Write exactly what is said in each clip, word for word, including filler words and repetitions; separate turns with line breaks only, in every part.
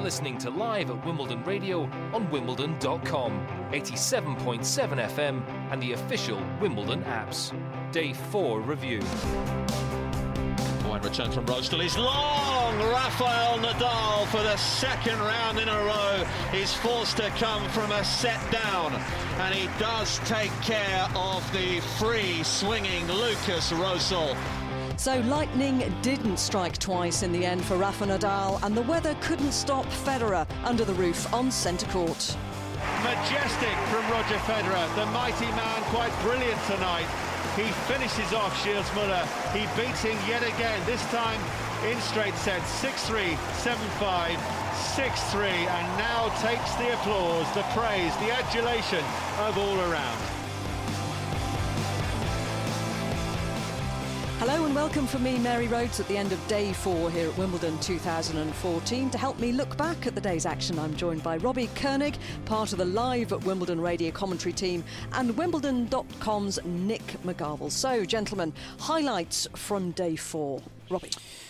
listening to Live at Wimbledon Radio on wimbledon dot com, eighty-seven point seven F M and the official Wimbledon apps. Day four review.
One return from Rostal is long. Rafael Nadal for the second round in a row is forced to come from a set down, and he does take care of the free swinging Lucas Rosol.
So lightning didn't strike twice in the end for Rafa Nadal, and the weather couldn't stop Federer under the roof on centre court.
Majestic from Roger Federer, the mighty man, quite brilliant tonight. He finishes off Gilles Muller. He beats him yet again, this time in straight sets, six three, seven five, six three, and now takes the applause, the praise, the adulation of all around.
Hello and welcome from me, Mary Rhodes, at the end of day four here at Wimbledon two thousand fourteen. To help me look back at the day's action, I'm joined by Robbie Koenig, part of the Live at Wimbledon radio commentary team, and wimbledon dot com's Nick McGarville. So, gentlemen, highlights from day four. Robbie.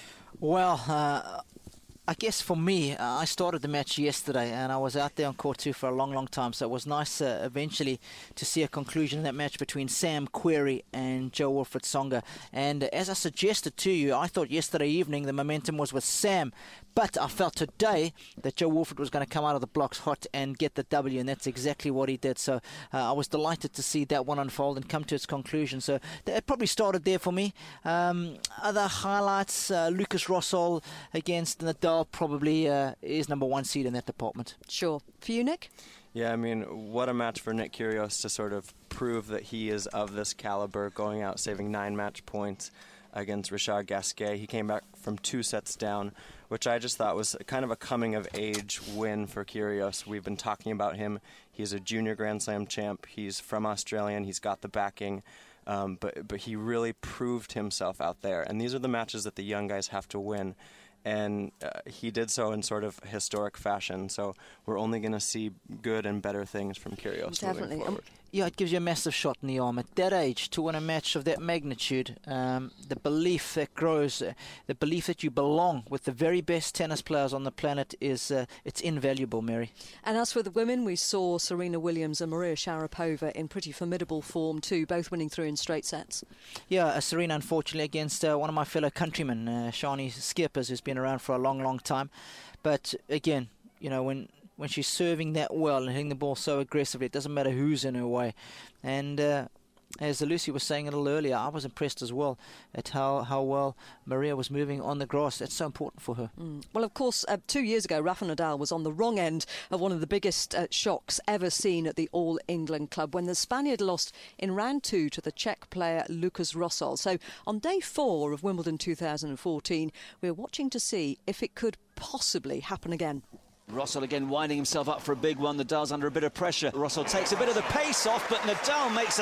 Well, uh, I guess for me, uh, I started the match yesterday and I was out there on court two for a long, long time. So it was nice uh, eventually to see a conclusion in that match between Sam Querrey and Jo-Wilfried Tsonga. And uh, as I suggested to you, I thought yesterday evening the momentum was with Sam. But I felt today that Jo-Wilfried was going to come out of the blocks hot and get the W, and that's exactly what he did. So uh, I was delighted to see that one unfold and come to its conclusion. So it probably started there for me. Um, other highlights, uh, Lucas Rosol against Nadal probably uh, is number one seed in that department.
Sure. For you, Nick?
Yeah, I mean, what a match for Nick Kyrgios to sort of prove that he is of this caliber, going out saving nine match points against Richard Gasquet. He came back from two sets down, which I just thought was kind of a coming-of-age win for Kyrgios. We've been talking about him. He's a junior Grand Slam champ. He's from Australia, and he's got the backing. Um, but, but he really proved himself out there. And these are the matches that the young guys have to win. And uh, he did so in sort of historic fashion. So we're only going to see good and better things from Kyrgios
Definitely.
moving forward.
Um, yeah, it gives you a massive shot in the arm. At that age, to win a match of that magnitude, um, the belief that grows, uh, the belief that you belong with the very best tennis players on the planet is uh, it's invaluable, Mary.
And as for the women, we saw Serena Williams and Maria Sharapova in pretty formidable form too, both winning through in straight sets.
Yeah, uh, Serena, unfortunately, against uh, one of my fellow countrymen, uh, Shani Skippers, who's been around for a long, long time. But again, you know, when when she's serving that well and hitting the ball so aggressively, it doesn't matter who's in her way. And uh, as Lucy was saying a little earlier, I was impressed as well at how, how well Maria was moving on the grass. That's so important for her.
Mm. Well, of course, uh, two years ago, Rafa Nadal was on the wrong end of one of the biggest uh, shocks ever seen at the All England Club when the Spaniard lost in round two to the Czech player Lucas Rosol. So on day four of Wimbledon two thousand fourteen, we're watching to see if it could possibly happen again.
Rosol again winding himself up for a big one. Nadal's under a bit of pressure. Rosol takes a bit of the pace off, but Nadal makes a,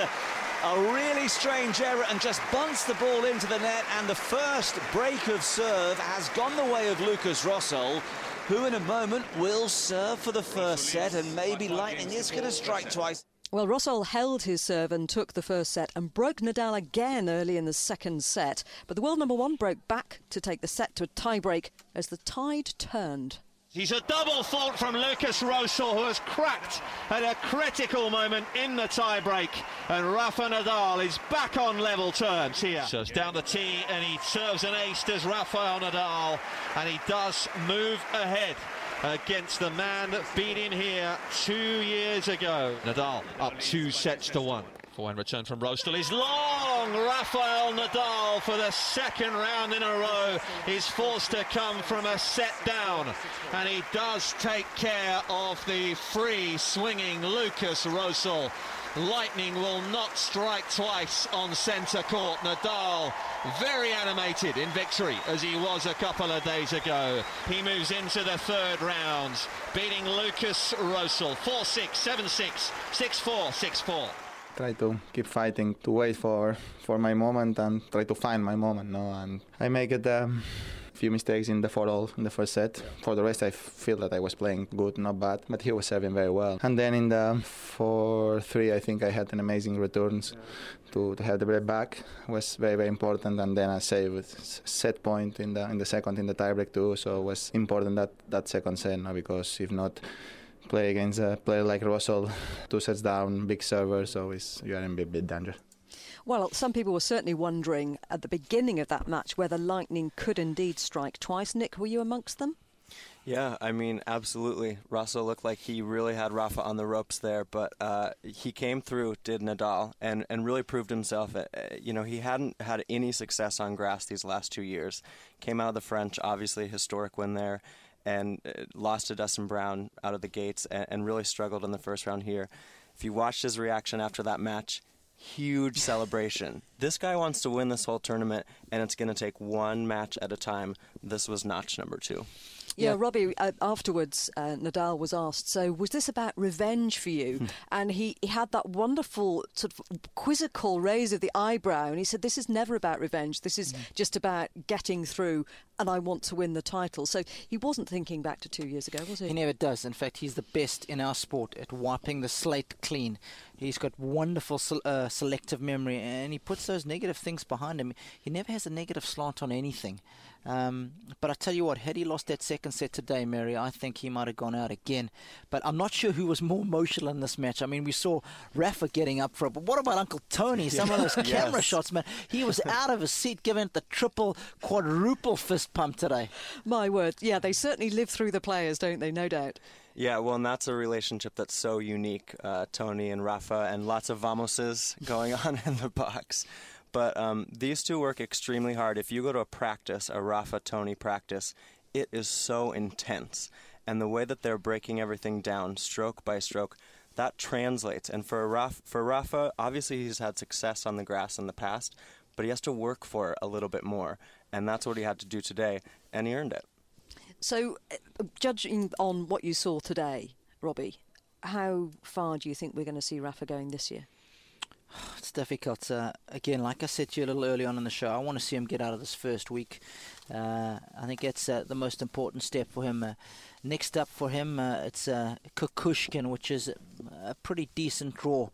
a really strange error and just bunts the ball into the net. And the first break of serve has gone the way of Lucas Rosol, who in a moment will serve for the first set, and maybe lightning is going to strike twice.
Well, Rosol held his serve and took the first set and broke Nadal again early in the second set. But the world number one broke back to take the set to a tie-break as the tide turned.
He's a double fault from Lucas Rosol, who has cracked at a critical moment in the tie-break. And Rafa Nadal is back on level terms here. Serves down the tee and he serves an ace, does Rafael Nadal. And he does move ahead against the man that beat him here two years ago. Nadal up two sets to one. Forehand return from Rostal is long. Rafael Nadal for the second round in a row is forced to come from a set down, and he does take care of the free swinging Lucas Rosol. Lightning will not strike twice on centre court. Nadal very animated in victory as he was a couple of days ago. He moves into the third round, beating Lucas Rosol four six, seven six, six four, six four.
Try to keep fighting, to wait for for my moment and try to find my moment, no? And I make it um, a few mistakes in the four-all in the first set. For the rest, I feel that I was playing good, not bad, but he was serving very well. And then in the four three, I think I had an amazing returns. To, to have the break back was very, very important, and then I saved set point in the in the second in the tiebreak too. So it was important that that second set, no? Because if not, play against a player like Russell, two sets down, big server, so it's, you are in big, big danger.
Well, some people were certainly wondering at the beginning of that match whether lightning could indeed strike twice. Nick, were you amongst them?
Yeah, I mean, absolutely. Russell looked like he really had Rafa on the ropes there, but uh, he came through, did Nadal, and, and really proved himself. Uh, you know, he hadn't had any success on grass these last two years. Came out of the French, obviously a historic win there, and uh, lost to Dustin Brown out of the gates, and, and really struggled in the first round here. If you watched his reaction after that match, huge celebration. This guy wants to win this whole tournament, and it's going to take one match at a time. This was notch number two.
Yeah,
Yeah.
Robbie, uh, afterwards, uh, Nadal was asked, so was this about revenge for you? And he, he had that wonderful sort of quizzical raise of the eyebrow, and he said, this is never about revenge, this is just about getting through, and I want to win the title. So he wasn't thinking back to two years ago, was he?
He never does. In fact, he's the best in our sport at wiping the slate clean. He's got wonderful se- uh, selective memory, and he puts those negative things behind him. He never has a negative slant on anything. Um, but I tell you what, had he lost that second set today, Mary, I think he might have gone out again. But I'm not sure who was more emotional in this match. I mean, we saw Rafa getting up for it, but what about Uncle Tony? Some of those camera
Yes.
shots, man. He was out of his seat giving it the triple, quadruple fist pump today.
My word, yeah, they certainly live through the players, don't they? No doubt.
Yeah, well, and that's a relationship that's so unique, uh, Tony and Rafa, and lots of vamoses going on in the box. But um, these two work extremely hard. If you go to a practice, a Rafa-Tony practice, it is so intense. And the way that they're breaking everything down, stroke by stroke, that translates. And for Rafa, for Rafa, obviously he's had success on the grass in the past, but he has to work for it a little bit more. And that's what he had to do today, and he earned it.
So, uh, judging on what you saw today, Robbie, how far do you think we're going to see Rafa going this year?
It's difficult. Uh, again, like I said to you a little early on in the show, I want to see him get out of this first week. Uh, I think that's uh, the most important step for him. Uh, next up for him, uh, it's uh, Kukushkin, which is a pretty decent draw.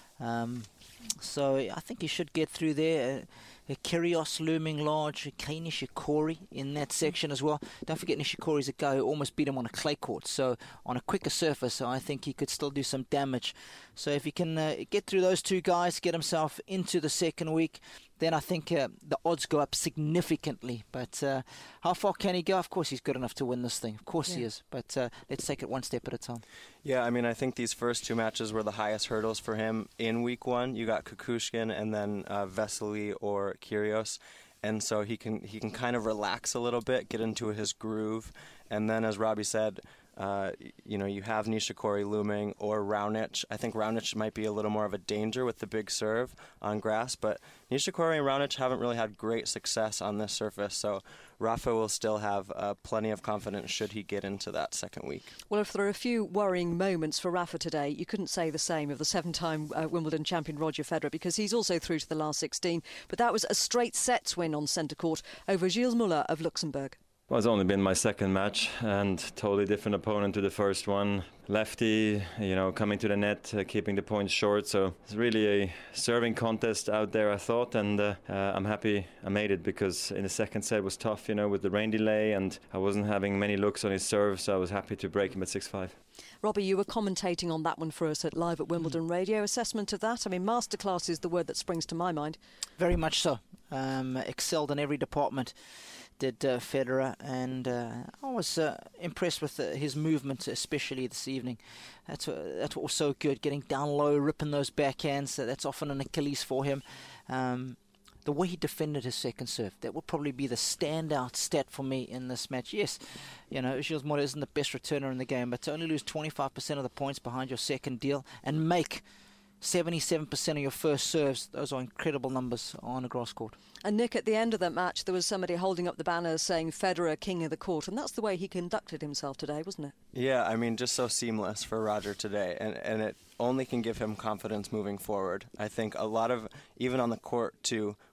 Um, so I think he should get through there. Uh, Kyrgios looming large, Kei Nishikori in that section as well. Don't forget Nishikori's a guy who almost beat him on a clay court, so on a quicker surface I think he could still do some damage. So if he can uh, get through those two guys, get himself into the second week, then I think uh, the odds go up significantly. But uh, how far can he go? Of course he's good enough to win this thing. Of course yeah. he is. But uh, let's take it one step at a time.
Yeah, I mean, I think these first two matches were the highest hurdles for him in week one. You got Kukushkin and then uh, Vesely or Kyrgios. And so he can he can kind of relax a little bit, get into his groove. And then, as Robbie said, Uh, you know, you have Nishikori looming or Raonic. I think Raonic might be a little more of a danger with the big serve on grass, but Nishikori and Raonic haven't really had great success on this surface, so Rafa will still have uh, plenty of confidence should he get into that second week.
Well, if there are a few worrying moments for Rafa today, you couldn't say the same of the seven-time uh, Wimbledon champion Roger Federer, because he's also through to the last sixteen, but that was a straight sets win on centre court over Gilles Muller of Luxembourg.
Well, it's only been my second match and totally different opponent to the first one. Lefty, you know, coming to the net, uh, keeping the points short. So it's really a serving contest out there, I thought, and uh, uh, I'm happy I made it, because in the second set it was tough, you know, with the rain delay, and I wasn't having many looks on his serve, so I was happy to break him at six five.
Robbie, you were commentating on that one for us at Live at Wimbledon mm. Radio. Assessment of that? I mean, masterclass is the word that springs to my mind.
Very much so. Um, excelled in every department. Did uh, Federer, and uh, I was uh, impressed with uh, his movement, especially this evening. That's uh, that's what was so good, getting down low, ripping those backhands. Uh, that's often an Achilles for him. Um, the way he defended his second serve, that would probably be the standout stat for me in this match. Yes, you know, Gilles Muller isn't the best returner in the game, but to only lose twenty-five percent of the points behind your second deal and make seventy-seven percent of your first serves, those are incredible numbers on a grass court.
And Nick, at the end of that match, there was somebody holding up the banner saying Federer, king of the court, and that's the way he conducted himself today, wasn't it?
Yeah, I mean, just so seamless for Roger today, and, and it only can give him confidence moving forward. I think a lot of, even on the court too,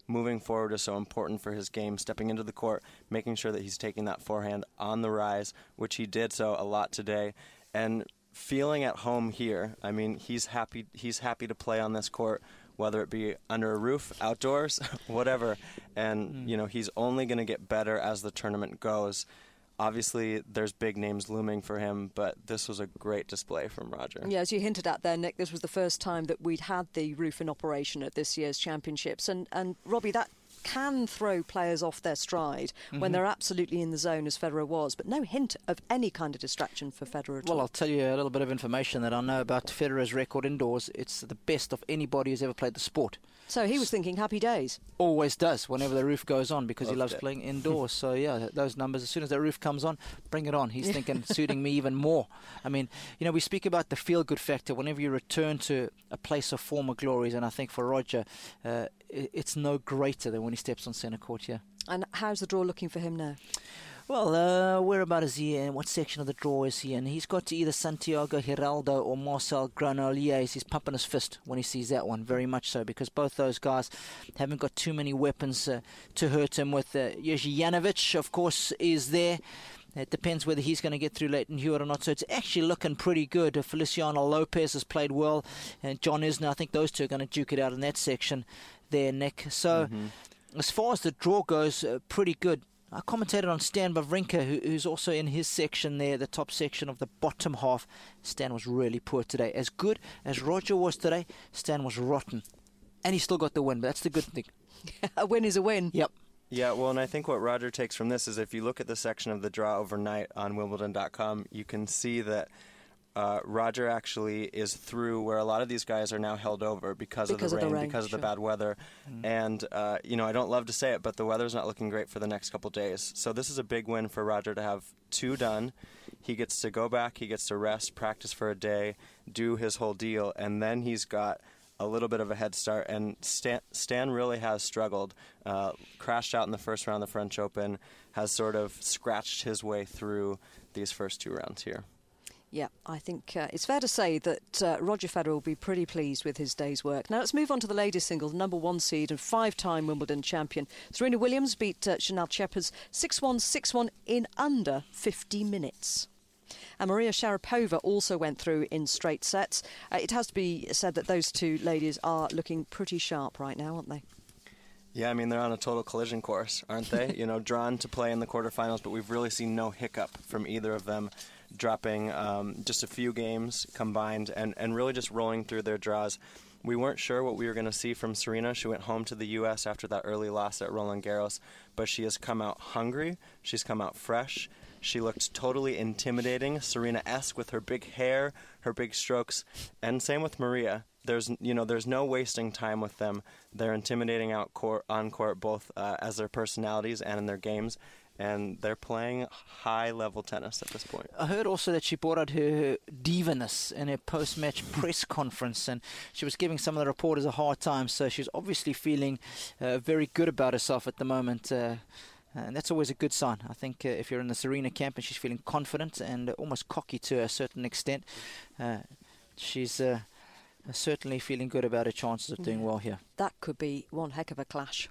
moving forward is so important for his game, stepping into the court, making sure that he's taking that forehand on the rise, which he did so a lot today, and feeling at home here. I mean, he's happy he's happy to play on this court, whether it be under a roof, outdoors, whatever. And, mm. you know, he's only going to get better as the tournament goes. Obviously, there's big names looming for him, but this was a great display from Roger.
Yeah, as you hinted at there, Nick, this was the first time that we'd had the roof in operation at this year's championships. And, and Robbie, that can throw players off their stride mm-hmm. when they're absolutely in the zone, as Federer was, but no hint of any kind of distraction for Federer at
well,
all.
I'll tell you a little bit of information that I know about Federer's record indoors. It's the best of anybody who's ever played the sport.
So he was thinking happy days.
Always does whenever the roof goes on, because
Loved
he loves
it.
playing indoors. So, yeah, those numbers, as soon as the roof comes on, bring it on. He's thinking, suiting me even more. I mean, you know, we speak about the feel-good factor whenever you return to a place of former glories, and I think for Roger, uh, it's no greater than when he steps on centre court here.
And how's the draw looking for him now?
Well, uh, whereabout is he in? What section of the draw is he in? He's got to either Santiago Giraldo or Marcel Granollers. He's pumping his fist when he sees that one, very much so, because both those guys haven't got too many weapons uh, to hurt him with. Uh, Jerzy Janowicz, of course, is there. It depends whether he's going to get through Leighton Hewitt or not. So it's actually looking pretty good. Uh, Feliciano Lopez has played well, and John Isner. I think those two are going to duke it out in that section there, Nick. So mm-hmm. as far as the draw goes, uh, pretty good. I commentated on Stan Wawrinka, who, who's also in his section there, the top section of the bottom half. Stan was really poor today. As good as Roger was today, Stan was rotten. And he still got the win, but that's the good thing.
A win is a win.
Yep.
Yeah, well, and I think what Roger takes from this is if you look at the section of the draw overnight on Wimbledon dot com, you can see that uh, Roger actually is through where a lot of these guys are now held over because,
because
of the
of
rain,
the rain
because
sure.
of the bad weather. Mm. And, uh, you know, I don't love to say it, but the weather's not looking great for the next couple days. So this is a big win for Roger to have two done. He gets to go back, he gets to rest, practice for a day, do his whole deal, and then he's got a little bit of a head start. And Stan, Stan really has struggled. Uh, crashed out in the first round of the French Open, has sort of scratched his way through these first two rounds here.
Yeah, I think uh, it's fair to say that uh, Roger Federer will be pretty pleased with his day's work. Now let's move on to the ladies' singles. Number one seed and five-time Wimbledon champion Serena Williams beat uh, Chanel Chepers six one, six one in under fifty minutes. And Maria Sharapova also went through in straight sets. Uh, it has to be said that those two ladies are looking pretty sharp right now, aren't they?
Yeah, I mean, they're on a total collision course, aren't they? You know, drawn to play in the quarterfinals, but we've really seen no hiccup from either of them, dropping um, just a few games combined and, and really just rolling through their draws. We weren't sure what we were going to see from Serena. She went home to the U S after that early loss at Roland Garros, but she has come out hungry. She's come out fresh. She looked totally intimidating, Serena-esque with her big hair, her big strokes, and same with Maria. There's, you know, there's no wasting time with them. They're intimidating out court, on court, both uh, as their personalities and in their games, and they're playing high-level tennis at this point.
I heard also that she brought out her diva-ness in her post-match press conference, and she was giving some of the reporters a hard time, so she's obviously feeling uh, very good about herself at the moment. Uh, And that's always a good sign. I think uh, if you're in the Serena camp and she's feeling confident and uh, almost cocky to a certain extent, uh, she's uh, certainly feeling good about her chances of doing well here.
That could be one heck of a clash.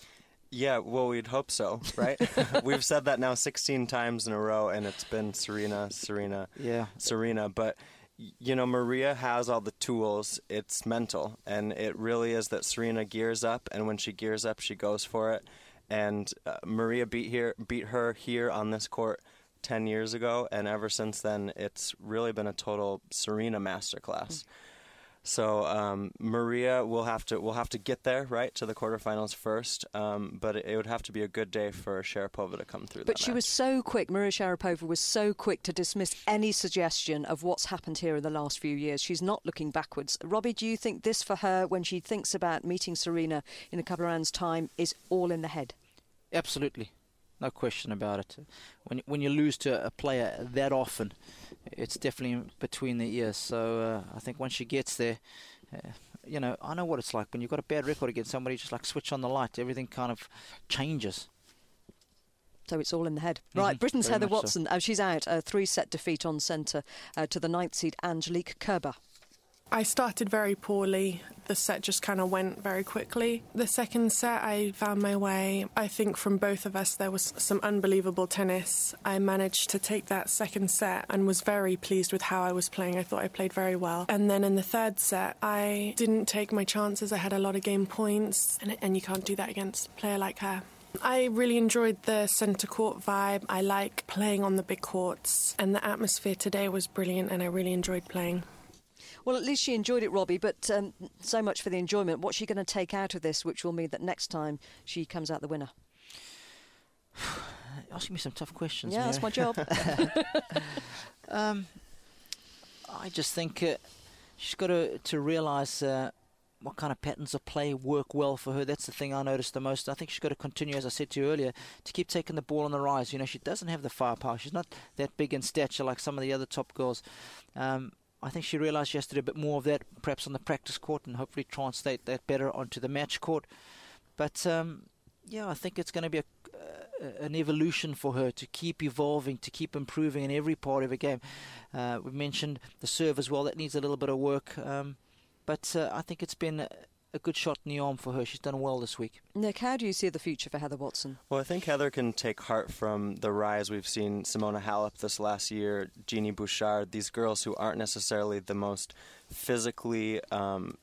Yeah, well, we'd hope so, right? We've said that now sixteen times in a row, and it's been Serena, Serena,
yeah.
Serena. But, you know, Maria has all the tools. It's mental, and it really is that Serena gears up, and when she gears up, she goes for it. And uh, Maria beat here, beat her here on this court ten years ago, and ever since then, it's really been a total Serena masterclass. Mm. So um, Maria will have to will have to get there, right, to the quarterfinals first. Um, but it, it would have to be a good day for Sharapova to come through.
But
that
she
match.
was so quick. Maria Sharapova was so quick to dismiss any suggestion of what's happened here in the last few years. She's not looking backwards. Robbie, do you think this for her, when she thinks about meeting Serena in a couple of rounds' time, is all in the head?
Absolutely. No question about it. When when you lose to a player that often, it's definitely between the ears. So uh, I think once she gets there, uh, you know, I know what it's like when you've got a bad record against somebody. Just like switch on the light, everything kind of changes.
So it's all in the head.
Mm-hmm.
Right, Britain's
Very
Heather
much
Watson.
so.
Uh, she's out. A three-set defeat on centre uh, to the ninth seed Angelique Kerber.
I started very poorly. The set just kind of went very quickly. The second set, I found my way. I think from both of us, there was some unbelievable tennis. I managed to take that second set and was very pleased with how I was playing. I thought I played very well. And then in the third set, I didn't take my chances. I had a lot of game points, and, and you can't do that against a player like her. I really enjoyed the centre court vibe. I like playing on the big courts, and the atmosphere today was brilliant, and I really enjoyed playing.
Well, at least she enjoyed it, Robbie, but um, so much for the enjoyment. What's she going to take out of this, which will mean that next time she comes out the winner?
Asking me some tough questions,
Yeah,
Mary.
that's my job.
um, I just think uh, she's got to, to realise uh, what kind of patterns of play work well for her. That's the thing I noticed the most. I think she's got to continue, as I said to you earlier, to keep taking the ball on the rise. You know, she doesn't have the firepower. She's not that big in stature like some of the other top girls. Um, I think she realised she has to do a bit more of that, perhaps on the practice court, and hopefully translate that better onto the match court. But, um, yeah, I think it's going to be a, uh, an evolution for her to keep evolving, to keep improving in every part of her game. Uh, we've mentioned the serve as well. That needs a little bit of work. Um, but uh, I think it's been a, a good shot in the arm for her. She's done well this week.
Nick, how do you see the future for Heather Watson?
Well, I think Heather can take heart from the rise we've seen Simona Halep this last year, Jeannie Bouchard, these girls who aren't necessarily the most physically um,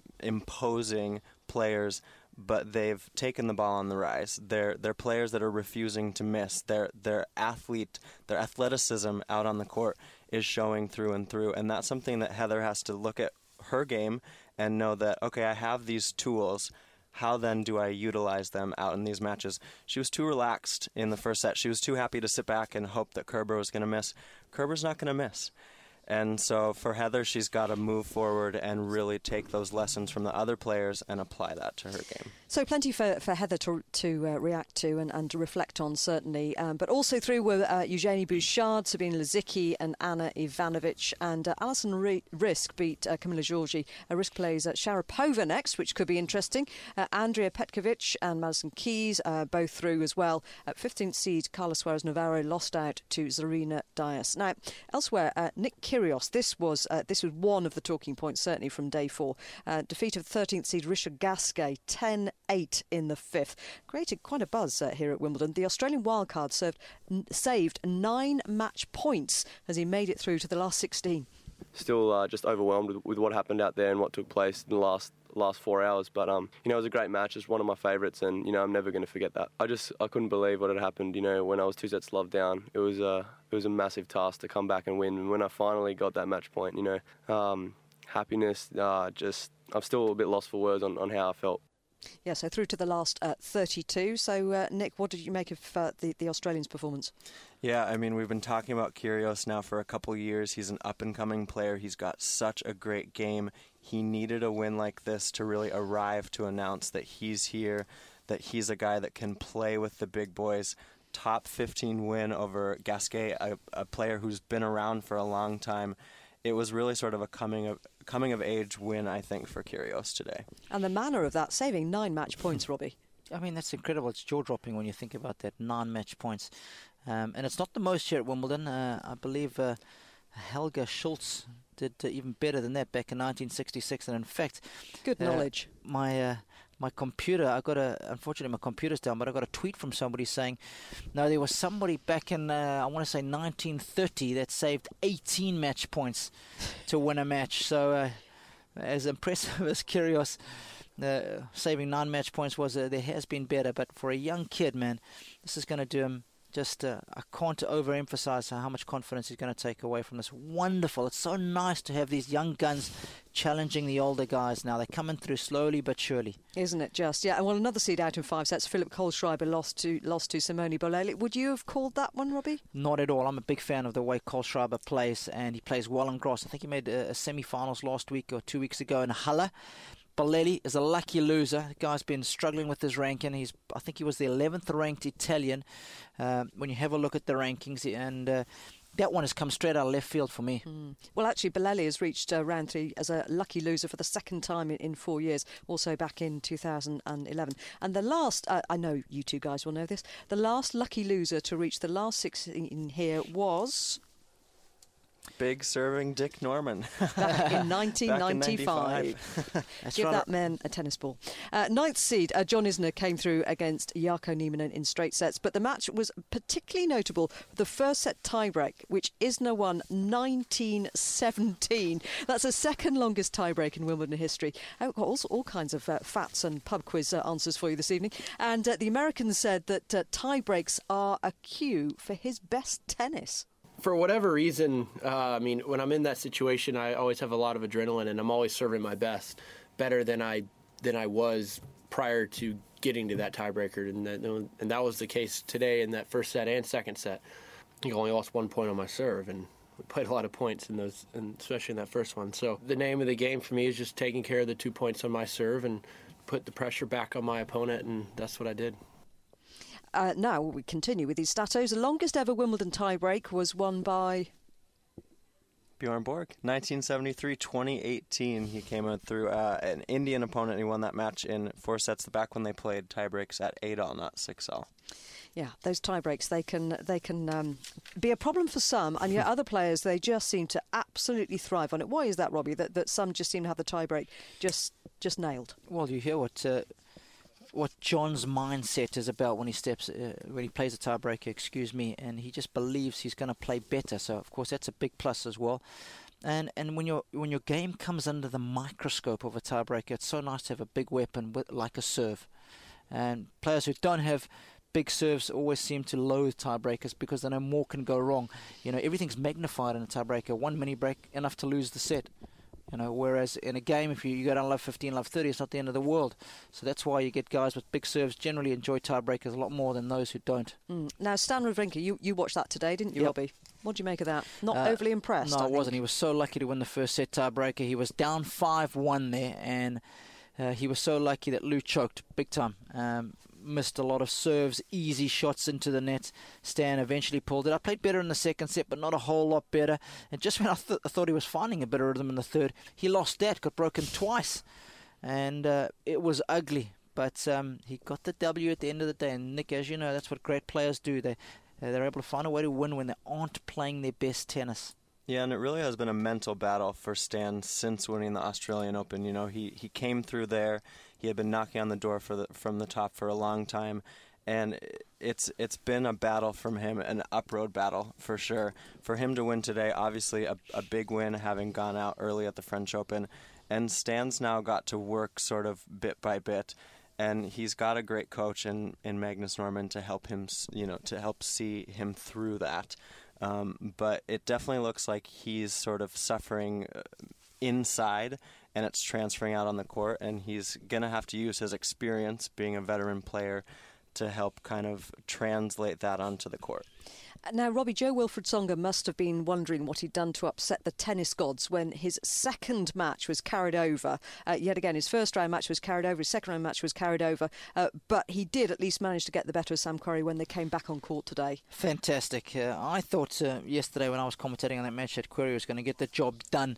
imposing players, but they've taken the ball on the rise. They're they're players that are refusing to miss. Their their athlete, their athleticism out on the court is showing through and through, and that's something that Heather has to look at her game and know that, okay, I have these tools. How then do I utilize them out in these matches? She was too relaxed in the first set. She was too happy to sit back and hope that Kerber was going to miss. Kerber's not going to miss. And so for Heather, she's got to move forward and really take those lessons from the other players and apply that to her game.
So plenty for, for Heather to, to uh, react to and, and to reflect on, certainly. Um, but also through were uh, Eugenie Bouchard, Sabine Lisicki and Anna Ivanovic. And uh, Alison Risk beat uh, Camila Giorgi. Uh, Risk plays uh, Sharapova next, which could be interesting. Uh, Andrea Petkovic and Madison Keys uh, both through as well. At fifteenth seed, Carla Suarez Navarro lost out to Zarina Dias. Now, elsewhere, uh, Nick Kyrgios. This was uh, this was one of the talking points, certainly from day four. Uh, defeat of thirteenth seed Richard Gasquet, ten eight in the fifth. Created quite a buzz uh, here at Wimbledon. The Australian wildcard served, n- saved nine match points as he made it through to the last sixteen.
Still uh, just overwhelmed with, with what happened out there and what took place in the last last four hours. But um, you know, it was a great match. It's one of my favourites, and you know, I'm never going to forget that. I just I couldn't believe what had happened. You know, when I was two sets love down, it was a it was a massive task to come back and win. And when I finally got that match point, you know, um, happiness. Uh, just I'm still a bit lost for words on, on how I felt.
Yeah, so through to the last uh, thirty-two. So, uh, Nick, what did you make of uh, the, the Australians' performance?
Yeah, I mean, we've been talking about Kyrgios now for a couple of years. He's an up-and-coming player. He's got such a great game. He needed a win like this to really arrive to announce that he's here, that he's a guy that can play with the big boys. Top fifteen win over Gasquet, a, a player who's been around for a long time. It was really sort of a coming of coming of age win, I think, for Kyrgios today.
And the manner of that, saving nine match points, Robbie.
I mean, that's incredible. It's jaw-dropping when you think about that, nine match points. Um, and it's not the most here at Wimbledon. Uh, I believe uh, Helga Schultz did uh, even better than that back in nineteen sixty-six. And in fact,
good
uh,
knowledge.
My uh, my computer, I got a, unfortunately my computer's down, but I got a tweet from somebody saying, no, there was somebody back in, uh, I want to say nineteen thirty that saved eighteen match points to win a match. So uh, as impressive as Kyrgios uh, saving nine match points was, uh, there has been better. But for a young kid, man, this is going to do him. Just, uh, I can't overemphasize how much confidence he's going to take away from this. Wonderful. It's so nice to have these young guns challenging the older guys now. They're coming through slowly but surely.
Isn't it just? Yeah, well, another seed out in five sets. Philip Kohlschreiber lost to lost to Simone Bolelli. Would you have called that one, Robbie?
Not at all. I'm a big fan of the way Kohlschreiber plays, and he plays well on grass. I think he made a, a semi-finals last week or two weeks ago in Halle. Bolelli is a lucky loser. The guy's been struggling with his ranking. He's, I think he was the eleventh ranked Italian uh, when you have a look at the rankings. And uh, that one has come straight out of left field for me.
Mm. Well, actually, Bolelli has reached uh, round three as a lucky loser for the second time in, in four years, also back in two thousand eleven. And the last, uh, I know you two guys will know this, the last lucky loser to reach the last sixteen here was...
Big serving Dick Norman.
Back in nineteen ninety-five.
Back in
Give that man a tennis ball. Uh, ninth seed, uh, John Isner came through against Jarkko Nieminen in straight sets, but the match was particularly notable for the first set tiebreak, which Isner won nineteen seventeen. That's the second longest tiebreak in Wimbledon history. I've got also all kinds of uh, facts and pub quiz uh, answers for you this evening. And uh, the American said that uh, tiebreaks are a cue for his best tennis.
For whatever reason, uh, I mean, when I'm in that situation, I always have a lot of adrenaline, and I'm always serving my best, better than I than I was prior to getting to that tiebreaker, and that, and that was the case today in that first set and second set. I only lost one point on my serve, and we played a lot of points in those, and especially in that first one. So the name of the game for me is just taking care of the two points on my serve and put the pressure back on my opponent, and that's what I did.
Uh, now we continue with these statos. The longest ever Wimbledon tiebreak was won by
Bjorn Borg, nineteen seventy-three twenty eighteen. He came out through uh, an Indian opponent, and he won that match in four sets. Back when they played tiebreaks at eight all, not six all.
Yeah, those tiebreaks, they can they can um, be a problem for some, and yet other players, they just seem to absolutely thrive on it. Why is that, Robbie, that, that some just seem to have the tiebreak just just nailed?
Well, you hear what uh, what John's mindset is about when he steps, uh, when he plays a tiebreaker, excuse me, and he just believes he's going to play better. So, of course, that's a big plus as well. And and when your when your game comes under the microscope of a tiebreaker, it's so nice to have a big weapon with, like a serve. And players who don't have big serves always seem to loathe tiebreakers because they know more can go wrong. You know, everything's magnified in a tiebreaker. One mini break, enough to lose the set. You know, whereas in a game, if you, you go down love fifteen, love thirty, it's not the end of the world. So that's why you get guys with big serves generally enjoy tiebreakers a lot more than those who don't.
Mm. Now, Stan Wawrinka, you, you watched that today, didn't you,
yep.
Robbie? What do you make of that? Not
uh,
overly impressed,
No,
I
I
think.
wasn't. He was so lucky to win the first set tiebreaker. He was down five one there, and uh, he was so lucky that Lou choked big time. Um, missed a lot of serves, easy shots into the net. Stan eventually pulled it. I played better in the second set, but not a whole lot better. And just when I, th- I thought he was finding a bit of rhythm in the third, he lost that, got broken twice. And uh, it was ugly. But um, he got the W at the end of the day. And Nick, as you know, that's what great players do. They, they're able to find a way to win when they aren't playing their best tennis.
Yeah, and it really has been a mental battle for Stan since winning the Australian Open. You know, he, he came through there. He had been knocking on the door for the, from the top for a long time, and it's it's been a battle from him, an up-road battle for sure. For him to win today, obviously a, a big win, having gone out early at the French Open, and Stan's now got to work sort of bit by bit, and he's got a great coach in, in Magnus Norman to help him, you know, to help see him through that. Um, but it definitely looks like he's sort of suffering inside, and it's transferring out on the court, and he's going to have to use his experience being a veteran player to help kind of translate that onto the court.
Now, Robbie, Jo-Wilfried Tsonga must have been wondering what he'd done to upset the tennis gods when his second match was carried over. Uh, yet again, his first round match was carried over, his second round match was carried over, uh, but he did at least manage to get the better of Sam Querrey when they came back on court today.
Fantastic. Uh, I thought uh, yesterday when I was commentating on that match that Querrey was going to get the job done,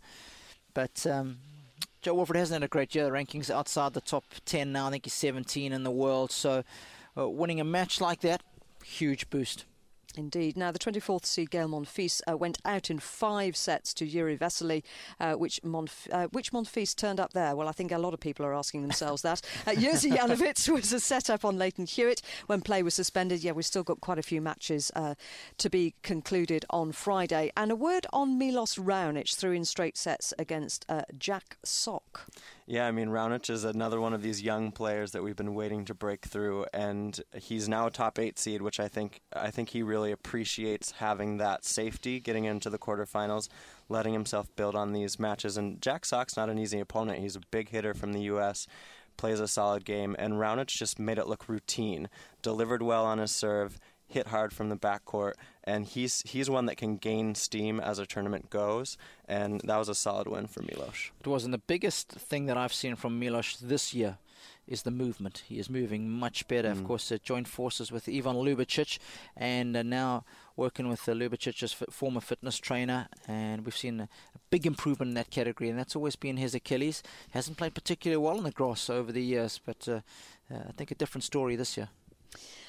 but Um, Jo-Wilfried hasn't had a great year. The rankings outside the top ten now. I think he's seventeen in the world. So uh, winning a match like that, huge boost.
Indeed. Now, the twenty-fourth seed Gael Monfils uh, went out in five sets to Jiri Vesely, uh, which, Monf- uh, which Monfils turned up there? Well, I think a lot of people are asking themselves that. Uh, Jerzy Janowicz was a set-up on Leighton Hewitt when play was suspended. Yeah, we've still got quite a few matches uh, to be concluded on Friday. And a word on Milos Raonic threw in straight sets against uh, Jack Sock.
Yeah, I mean, Raonic is another one of these young players that we've been waiting to break through, and he's now a top eight seed, which I think I think he really appreciates having that safety, getting into the quarterfinals, letting himself build on these matches. And Jack Sock's not an easy opponent. He's a big hitter from the U S, plays a solid game, and Raonic just made it look routine, delivered well on his serve, hit hard from the backcourt, and he's he's one that can gain steam as a tournament goes, and that was a solid win for Milos.
It was, and the biggest thing that I've seen from Milos this year is the movement. He is moving much better. Mm. Of course, uh, joined forces with Ivan Lubicic, and uh, now working with uh, Lubicic's f- former fitness trainer, and we've seen a, a big improvement in that category, and that's always been his Achilles. Hasn't played particularly well on the grass over the years, but uh, uh, I think a different story this year.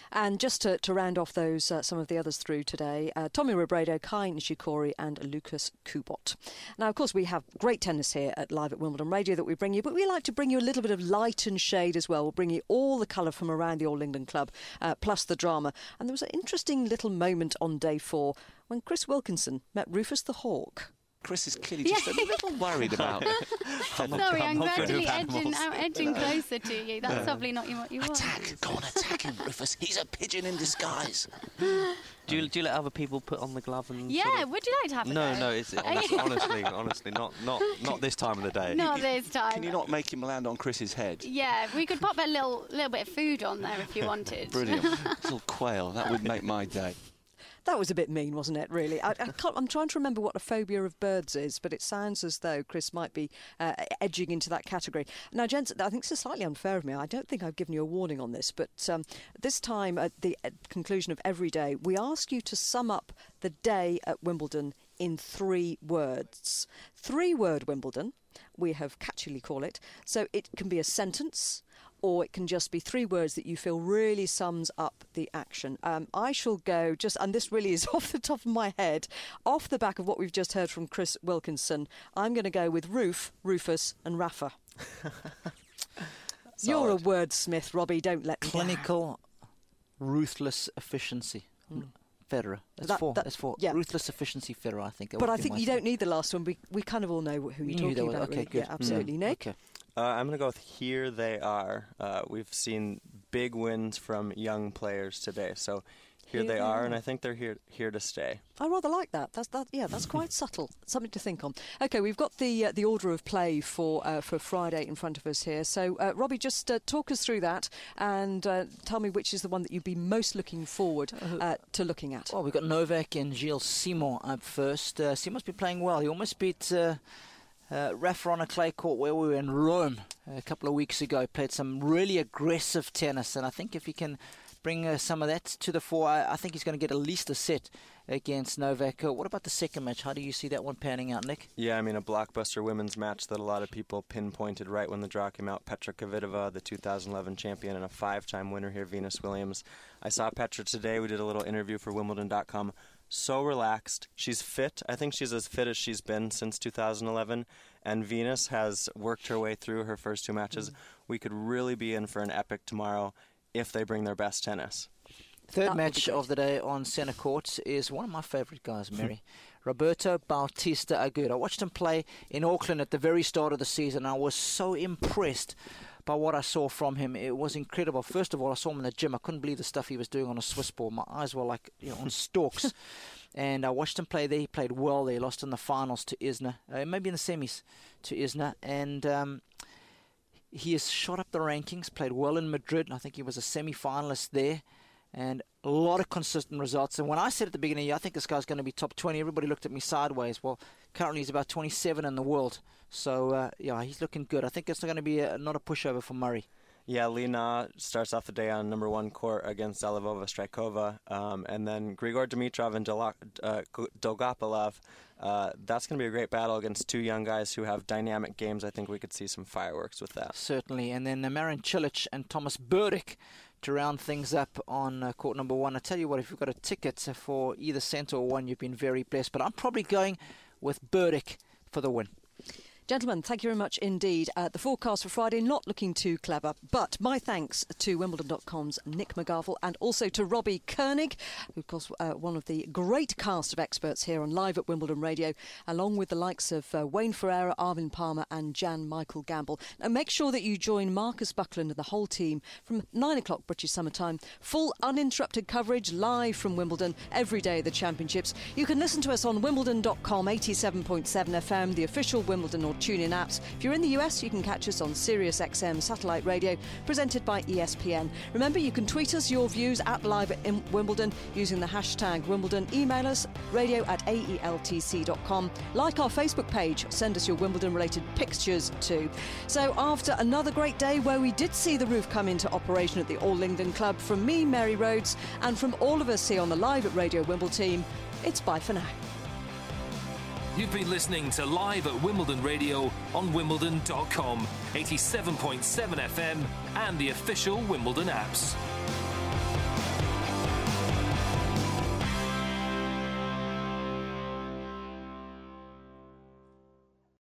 And just to, to round off those, uh, some of the others through today, uh, Tommy Robredo, Kai Nishikori and Lucas Kubot. Now, of course, we have great tennis here at Live at Wimbledon Radio that we bring you, but we like to bring you a little bit of light and shade as well. We'll bring you all the colour from around the All England Club, uh, plus the drama. And there was an interesting little moment on day four when Chris Wilkinson met Rufus the Hawk.
Chris is clearly just yeah. a little worried about it.
I'm Sorry, I'm gradually edging, I'm edging closer to you. That's yeah. probably not what you want.
Attack! Go on, attack him, Rufus. He's a pigeon in disguise.
Do you, do you let other people put on the glove and?
Yeah,
sort of...
would you like to have a
No,
go?
no. It's honestly, honestly, honestly, not, not, not this time of the day.
Not this time.
Can you not make him land on Chris's head?
Yeah, we could pop a little, little bit of food on there if you wanted.
Brilliant. Little quail. That would make my day.
That was a bit mean, wasn't it, really? I, I can't, I'm trying to remember what a phobia of birds is, but it sounds as though Chris might be uh, edging into that category. Now, gents, I think it's slightly unfair of me. I don't think I've given you a warning on this, but um, this time at the conclusion of every day, we ask you to sum up the day at Wimbledon in three words. Three-word Wimbledon, we have catchily called it. So it can be a sentence, or it can just be three words that you feel really sums up the action. Um, I shall go just, and this really is off the top of my head, off the back of what we've just heard from Chris Wilkinson, I'm going to go with Roof, Rufus and Rafa. You're a wordsmith, Robbie, don't let me
Clinical, ruthless efficiency. Mm. Federer. That's
that,
four.
That,
That's four.
Yeah.
Ruthless efficiency Federer, I think.
But I think you don't need the last one. We we kind of all know who you're talking about.
Okay,
really.
good.
Yeah, absolutely.
Mm.
Nick?
Okay.
Uh, I'm going to go with Here They Are. Uh, we've seen big wins from young players today, so here, here they are, and I think they're here here to stay.
I rather like that. That's that. Yeah, that's quite subtle. Something to think on. Okay, we've got the uh, the order of play for uh, for Friday in front of us here. So, uh, Robbie, just uh, talk us through that and uh, tell me which is the one that you'd be most looking forward uh, to looking at.
Well, we've got Novak and Gilles Simon up first. Uh, Simon's been playing well. He almost beat Uh, Uh, Rafa on a clay court where we were in Rome a couple of weeks ago. Played some really aggressive tennis, and I think if he can bring uh, some of that to the fore, I, I think he's going to get at least a set against Novak. Uh, what about the second match? How do you see that one panning out, Nick?
Yeah, I mean, a blockbuster women's match that a lot of people pinpointed right when the draw came out. Petra Kvitova, the two thousand eleven champion and a five-time winner here, Venus Williams. I saw Petra today. We did a little interview for Wimbledon dot com. So relaxed. She's fit. I think she's as fit as she's been since two thousand eleven. And Venus has worked her way through her first two matches. Mm-hmm. We could really be in for an epic tomorrow if they bring their best tennis.
Third that match of the day on centre court is one of my favourite guys, Mary. Roberto Bautista Agut. I watched him play in Auckland at the very start of the season. I was so impressed by what I saw from him. It was incredible. First of all, I saw him in the gym. I couldn't believe the stuff he was doing on a Swiss ball. My eyes were like, you know, on stalks. And I watched him play there. He played well there. He lost in the finals to Isner. Uh, maybe in the semis to Isner. And um, he has shot up the rankings, played well in Madrid. I think he was a semi-finalist there. And a lot of consistent results. And when I said at the beginning, yeah, I think this guy's going to be top twenty, everybody looked at me sideways. Well, currently he's about twenty-seven in the world. So, uh, yeah, he's looking good. I think it's going to be a, not a pushover for Murray.
Yeah, Lina starts off the day on number one court against Zalivova Strykova. Um, and then Grigor Dimitrov and Dolak, uh, Dolgopolov. Uh, that's going to be a great battle against two young guys who have dynamic games. I think we could see some fireworks with that.
Certainly. And then uh, Marin Cilic and Thomas Berdych to round things up on uh, court number one. I tell you what, if you've got a ticket for either centre or one, you've been very blessed. But I'm probably going with Berdych for the win.
Gentlemen, thank you very much indeed. Uh, the forecast for Friday, not looking too clever, but my thanks to Wimbledon dot com's Nick McGarville and also to Robbie Koenig, who of course uh, one of the great cast of experts here on Live at Wimbledon Radio, along with the likes of uh, Wayne Ferreira, Arvin Palmer and Jan Michael Gamble. Now make sure that you join Marcus Buckland and the whole team from nine o'clock British Summer Time. Full uninterrupted coverage live from Wimbledon every day of the championships. You can listen to us on Wimbledon dot com, eighty-seven point seven F M, the official Wimbledon or TuneIn apps. If you're in the U S, you can catch us on Sirius X M satellite radio, presented by E S P N. Remember, you can tweet us your views at Live at Wimbledon using the hashtag Wimbledon. Email us, radio at A E L T C dot com. Like our Facebook page. Send us your Wimbledon-related pictures too. So after another great day where we did see the roof come into operation at the All England Club, from me, Mary Rhodes, and from all of us here on the Live at Radio Wimbledon team, it's bye for now.
You've been listening to Live at Wimbledon Radio on Wimbledon dot com, eighty-seven point seven F M and the official Wimbledon apps.